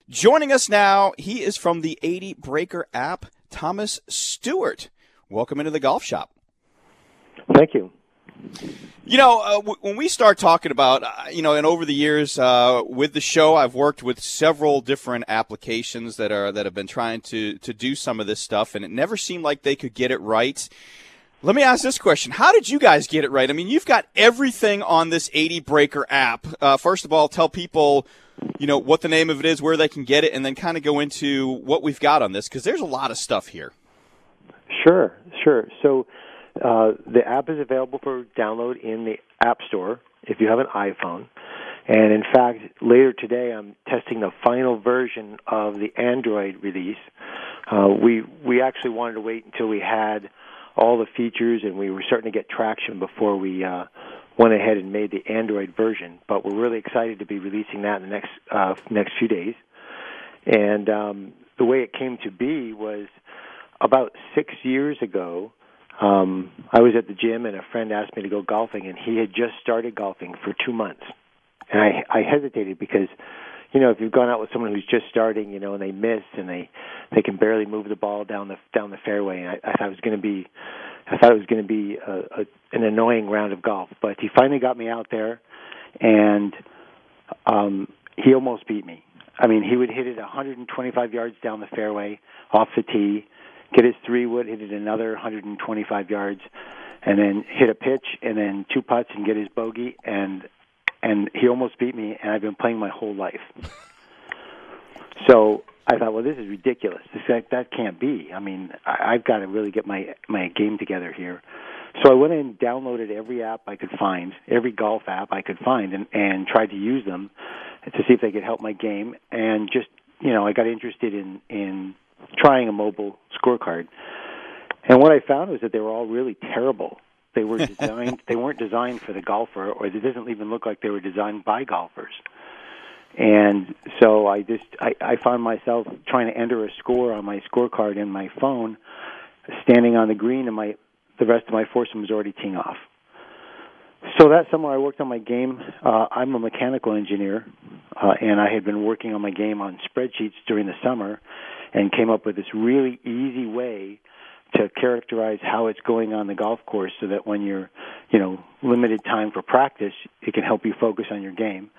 Joining us now, he is from the 80 Breaker app, Thomas Stewart. Welcome into the Golf Shop. Thank you. When we start talking about, and over the years with the show, I've worked with several different applications that have been trying to do some of this stuff, and it never seemed like they could get it right. Let me ask this question. How did you guys get it right? I mean, you've got everything on this 80 Breaker app. First of all, tell people, what the name of it is, where they can get it, and then kind of go into what we've got on this, because there's a lot of stuff here. Sure. So the app is available for download in the App Store if you have an iPhone. And, in fact, later today I'm testing the final version of the Android release. We actually wanted to wait until we had all the features and we were starting to get traction before we went ahead and made the Android version. But we're really excited to be releasing that in the next few days. And the way it came to be was about 6 years ago, I was at the gym and a friend asked me to go golfing, and he had just started golfing for 2 months. And I hesitated because, if you've gone out with someone who's just starting, and they miss and they can barely move the ball down the fairway, and I thought it was going to be an annoying round of golf. But he finally got me out there, and he almost beat me. I mean, he would hit it 125 yards down the fairway off the tee, get his 3-wood, hit it another 125 yards, and then hit a pitch, and then 2 putts and get his bogey, and he almost beat me, and I've been playing my whole life. So I thought, well, this is ridiculous. That can't be. I mean, I've got to really get my game together here. So I went and downloaded every app I could find, every golf app I could find, and tried to use them to see if they could help my game. And just, I got interested in trying a mobile scorecard. And what I found was that they were all really terrible. They were designed. They weren't designed for the golfer, or it doesn't even look like they were designed by golfers. And so I found myself trying to enter a score on my scorecard in my phone, standing on the green, and the rest of my foursome was already teeing off. So that summer I worked on my game. I'm a mechanical engineer, and I had been working on my game on spreadsheets during the summer, and came up with this really easy way to characterize how it's going on the golf course so that when you're, limited time for practice, it can help you focus on your game.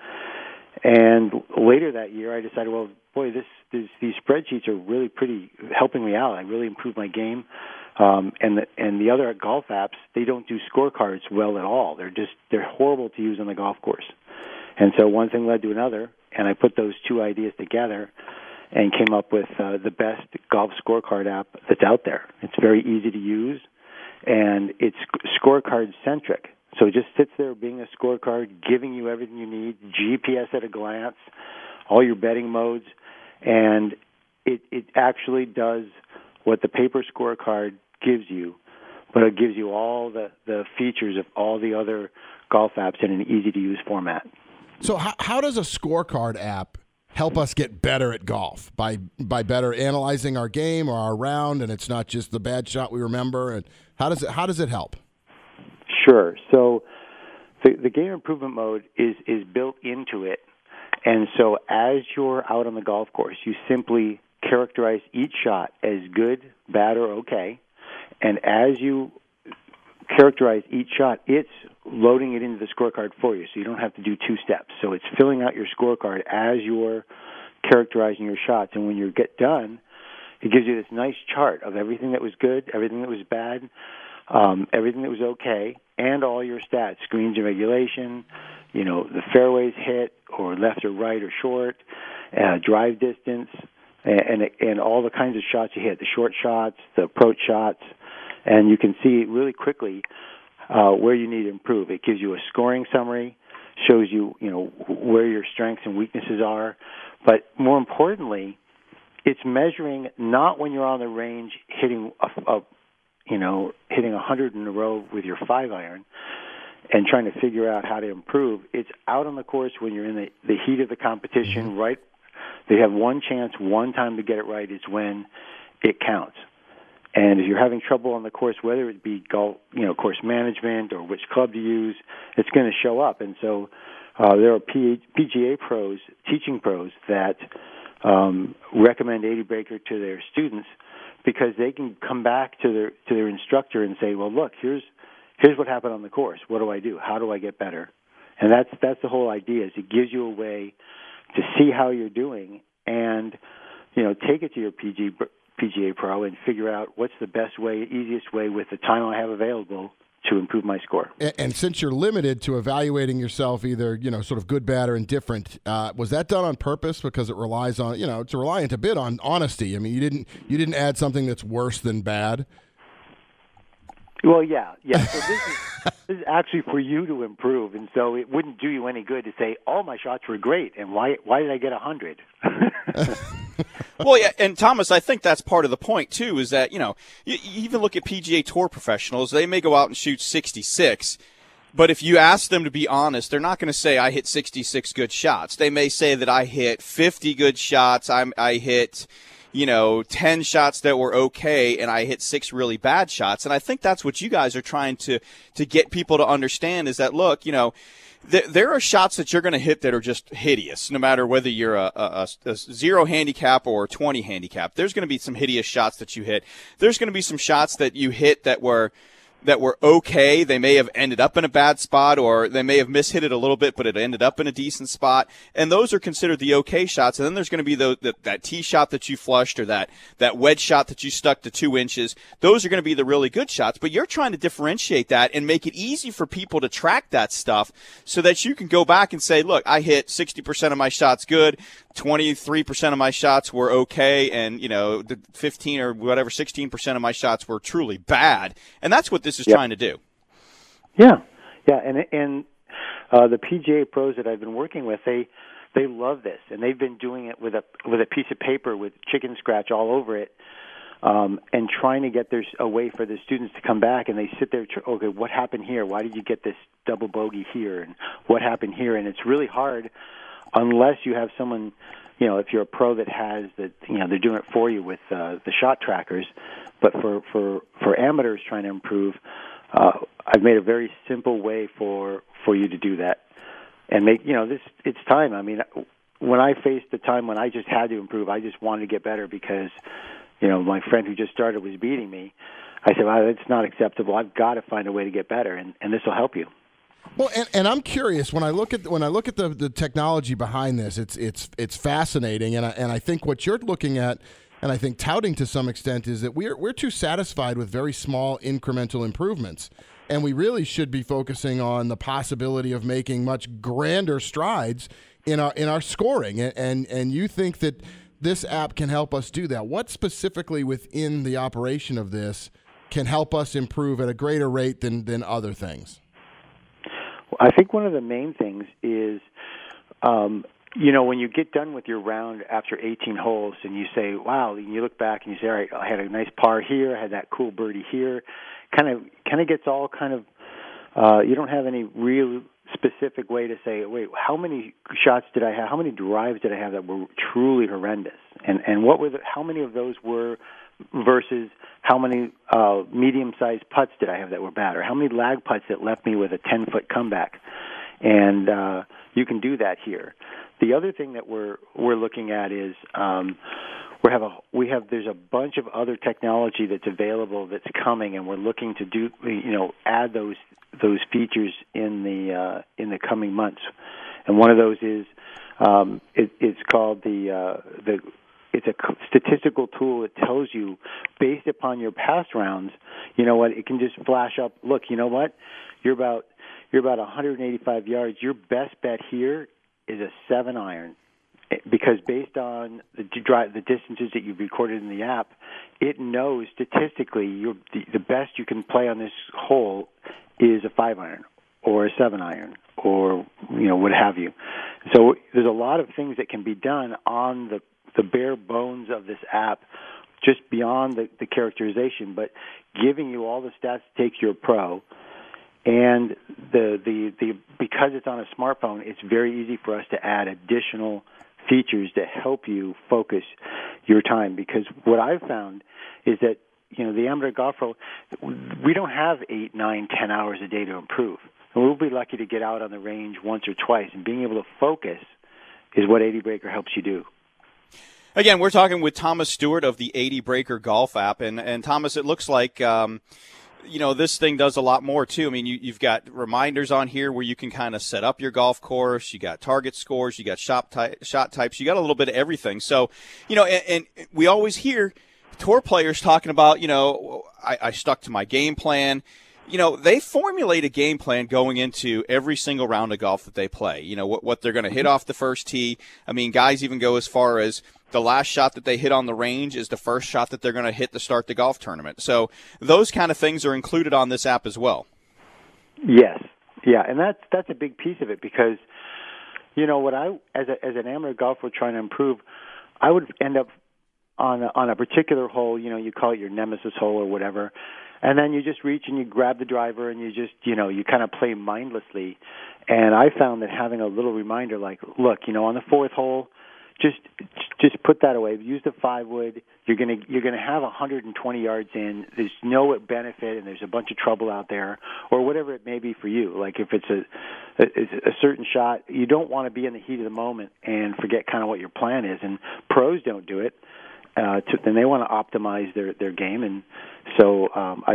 And later that year, I decided, well, boy, these spreadsheets are really pretty helping me out. I really improved my game. And the other golf apps, they don't do scorecards well at all. They're horrible to use on the golf course. And so one thing led to another, and I put those two ideas together and came up with the best golf scorecard app that's out there. It's very easy to use, and it's scorecard-centric. So it just sits there being a scorecard, giving you everything you need, GPS at a glance, all your betting modes, and it actually does what the paper scorecard gives you, but it gives you all the features of all the other golf apps in an easy-to-use format. So how does a scorecard app help us get better at golf by better analyzing our game or our round, and it's not just the bad shot we remember? And how does it help? Sure. So the game improvement mode is built into it, and so as you're out on the golf course, you simply characterize each shot as good, bad, or okay, and as you characterize each shot, it's loading it into the scorecard for you, so you don't have to do 2 steps. So it's filling out your scorecard as you're characterizing your shots, and when you get done, it gives you this nice chart of everything that was good, everything that was bad, everything that was okay, and all your stats, greens and regulation, the fairways hit, or left or right or short, drive distance, and all the kinds of shots you hit, the short shots, the approach shots, and you can see really quickly where you need to improve. It gives you a scoring summary, shows you, where your strengths and weaknesses are, but more importantly, it's measuring not when you're on the range hitting hitting 100 in a row with your 5-iron and trying to figure out how to improve. It's out on the course when you're in the heat of the competition, right? They have one chance, one time to get it right is when it counts. And if you're having trouble on the course, whether it be golf, course management or which club to use, it's going to show up. And so there are PGA pros, teaching pros that recommend 80 Breaker to their students, because they can come back to their instructor and say, well, look, here's what happened on the course. What do I do? How do I get better? And that's the whole idea, is it gives you a way to see how you're doing and, take it to your PGA Pro and figure out what's the best way, easiest way with the time I have available to improve my score. And since you're limited to evaluating yourself either, sort of good, bad, or indifferent, was that done on purpose because it relies on, it's reliant a bit on honesty? I mean, you didn't add something that's worse than bad? Well, yeah. So this is actually for you to improve, and so it wouldn't do you any good to say all my shots were great, and why did I get 100? Well, yeah, and Thomas, I think that's part of the point too. Is that you even look at PGA Tour professionals; they may go out and shoot 66, but if you ask them to be honest, they're not going to say I hit 66 good shots. They may say that I hit 50 good shots. I hit 10 shots that were okay, and I hit 6 really bad shots. And I think that's what you guys are trying to get people to understand, is that, look, there are shots that you're going to hit that are just hideous, no matter whether you're a 0 handicap or a 20 handicap. There's going to be some hideous shots that you hit. There's going to be some shots that you hit that were okay. They may have ended up in a bad spot, or they may have mishit it a little bit, but it ended up in a decent spot. And those are considered the okay shots. And then there's going to be that tee shot that you flushed, or that wedge shot that you stuck to 2 inches. Those are going to be the really good shots. But you're trying to differentiate that and make it easy for people to track that stuff so that you can go back and say, look, I hit 60% of my shots good, 23% of my shots were okay, and the 15 or whatever 16% of my shots were truly bad. And that's what this is trying to do. Yeah, and the PGA pros that I've been working with, they love this, and they've been doing it with a piece of paper with chicken scratch all over it, and trying to get a way for the students to come back, and they sit there, okay, what happened here? Why did you get this double bogey here? And what happened here? And it's really hard unless you have someone, if you're a pro that has that, they're doing it for you with the shot trackers. But for amateurs trying to improve, I've made a very simple way for you to do that, and make it's time. I mean, when I faced the time when I just had to improve, I just wanted to get better because my friend who just started was beating me. I said, well, it's not acceptable. I've got to find a way to get better, and this will help you. Well, and I'm curious, when I look at the technology behind this, it's fascinating, and I think what you're looking at, and I think touting to some extent, is that we're too satisfied with very small incremental improvements, and we really should be focusing on the possibility of making much grander strides in our scoring, and you think that this app can help us do that. What specifically within the operation of this can help us improve at a greater rate than other things? I think one of the main things is, when you get done with your round after 18 holes and you say, wow, and you look back and you say, all right, I had a nice par here, I had that cool birdie here, kind of gets all kind of, you don't have any real specific way to say, wait, how many shots did I have, how many drives did I have that were truly horrendous, and what were how many of those were versus how many medium-sized putts did I have that were bad, or how many lag putts that left me with a 10-foot comeback. And you can do that here. The other thing that we're looking at is there's a bunch of other technology that's available that's coming, and we're looking to do add those features in the coming months. And one of those is it's called it's a statistical tool that tells you, based upon your past rounds, it can just flash up, look, you're about 185 yards. Your best bet here is a 7-iron, because based on the distances that you've recorded in the app, it knows statistically the best you can play on this hole is a 5-iron or a 7-iron or what have you. So there's a lot of things that can be done on the bare bones of this app, just beyond the characterization, but giving you all the stats to take your pro. And because it's on a smartphone, it's very easy for us to add additional features to help you focus your time. Because what I've found is that the amateur golf pro, we don't have 8, 9, 10 hours a day to improve. And we'll be lucky to get out on the range once or twice, and being able to focus is what 80 Breaker helps you do. Again, we're talking with Thomas Stewart of the 80 Breaker Golf app. And Thomas, it looks like, this thing does a lot more, too. I mean, you've got reminders on here where you can kind of set up your golf course. You got target scores. You got shot types. You got a little bit of everything. So, and we always hear tour players talking about, I stuck to my game plan. They formulate a game plan going into every single round of golf that they play. What they're going to hit off the first tee. I mean, guys even go as far as the last shot that they hit on the range is the first shot that they're going to hit to start the golf tournament. So those kind of things are included on this app as well. Yes. Yeah, and that's a big piece of it because, what I, as an amateur golfer trying to improve, I would end up on a particular hole, you call it your nemesis hole or whatever, and then you just reach and you grab the driver and you just, you kind of play mindlessly. And I found that having a little reminder like, look, on the fourth hole, just put that away. Use the 5-wood. You're gonna have 120 yards in. There's no benefit, and there's a bunch of trouble out there, or whatever it may be for you. Like if it's a certain shot, you don't want to be in the heat of the moment and forget kind of what your plan is. And pros don't do it. Then they want to optimize their game, and so I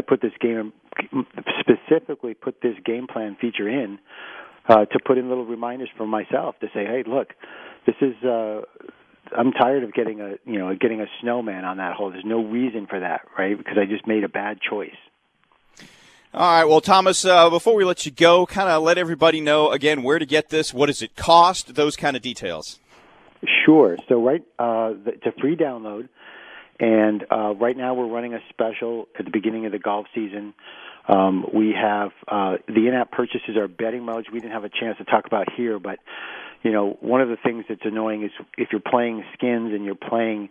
specifically put this game plan feature in to put in little reminders for myself to say, hey, look, this is I'm tired of getting a snowman on that hole. There's no reason for that, right? Because I just made a bad choice. All right. Well, Thomas, before we let you go, kind of let everybody know again where to get this, what does it cost, those kind of details. Sure. So it's a free download, and right now we're running a special at the beginning of the golf season. We have the in-app purchases are betting modes. We didn't have a chance to talk about here, but one of the things that's annoying is if you're playing skins and you're playing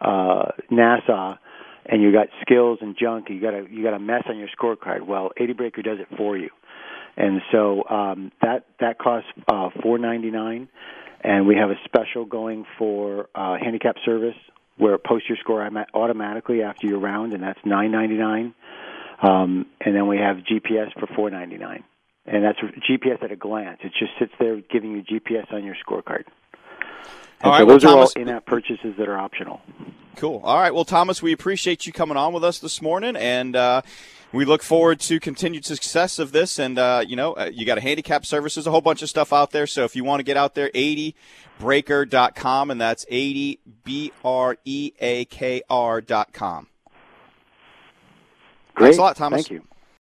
Nassau and you got skills and junk, you got a mess on your scorecard. Well, 80 Breaker does it for you, and so that costs $4.99. And we have a special going for handicap service where it posts your score automatically after your round, and that's $9.99. And then we have GPS for $4.99. And that's GPS at a glance. It just sits there giving you GPS on your scorecard. And so those are all in-app purchases that are optional. Cool. All right. Well, Thomas, we appreciate you coming on with us this morning, and we look forward to continued success of this. And, you got a handicap service. There's a whole bunch of stuff out there. So if you want to get out there, 80breaker.com, and that's 80BREAKR.com. Great. Thanks a lot, Thomas. Thank you.